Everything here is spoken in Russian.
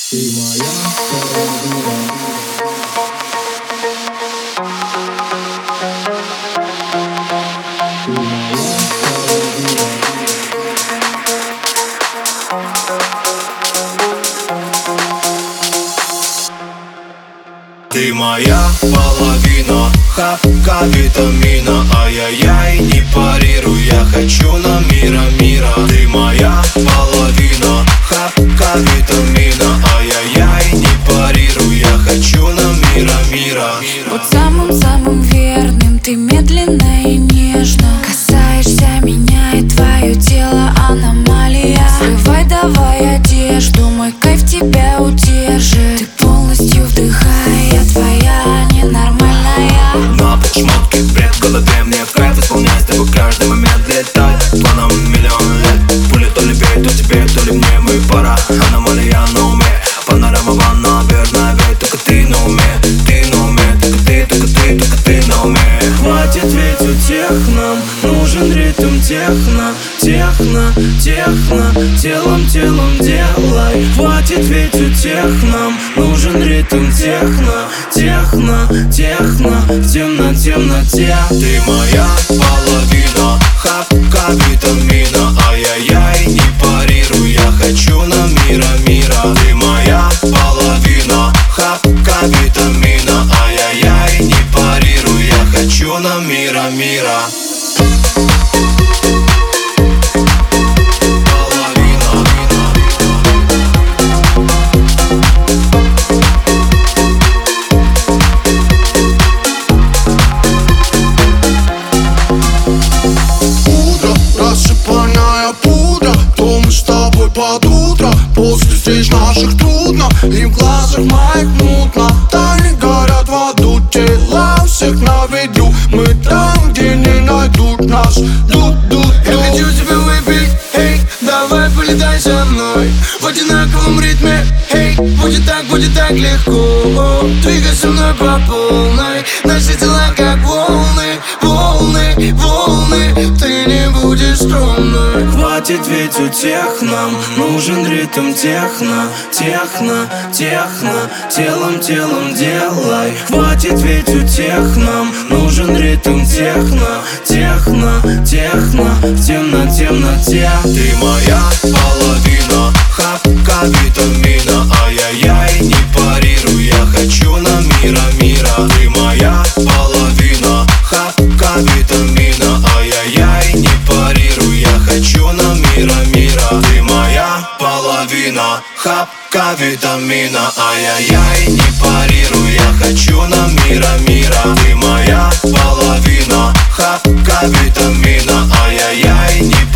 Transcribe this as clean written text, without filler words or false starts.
Ты моя половина. Ты моя половина. Ты моя половина, хапка витамина. Ай-яй-яй, не парируй, я хочу на мира. Ты моя половина, хапка витамина. Ай-яй-яй, не парируй, я хочу на мира. Вот самым-самым верным ты медленно и нежно касаешься меня, и твое тело аномалия. Срывай давай одежду, мой кайф тебя удержит. Ты полностью вдыхай, я твоя ненормальная. На шмотки, бред в голове, мне в кайф исполнять с тобой каждый момент, летать планом миллион лет. Пули то ли бей, то тебе, то ли мне, мы пара. Аномалия на уме, панорама набережная, ведь только ты на уме, только ты на уме. Хватит, ведь у тех нам нужен ритм техно, телом делай. Хватит, ведь у тех нам нужен ритм техно, в темноте. Ты моя половина, хапка витамина. Ай-яй-яй, не парируй, я хочу на мира. Ты моя половина, хапка витамина. Ай-яй-яй, не парируй, я хочу на мира. Рассыпанная пудра, то мы с тобой под утро. После встреч наших трудно, и в глазах моих мутно. Тайны горят в аду, тела у всех на виду. Мы там, где не найдут нас. Я хочу тебя выпить, эй, давай полетай со мной в одинаковом ритме, эй, будет так легко. Двигай со мной по полной, наши тела как волны. Ты не будешь струнной. Хватит, ведь у тех нам нужен ритм техно, телом делай. Хватит, ведь у тех нам нужен ритм техно, в темноте. Ты моя половина, хапка витамина. Ай-яй-яй, не парируй, я хочу на мира. Ты моя половина, хапка витамина. Ай-яй-яй, не парируй, я хочу на мира. Ты моя половина, хапка витамина. Ай-яй-яй, не парируй, я хочу на мира. Ты моя половина, хапка витамина. Ай-яй-яй, не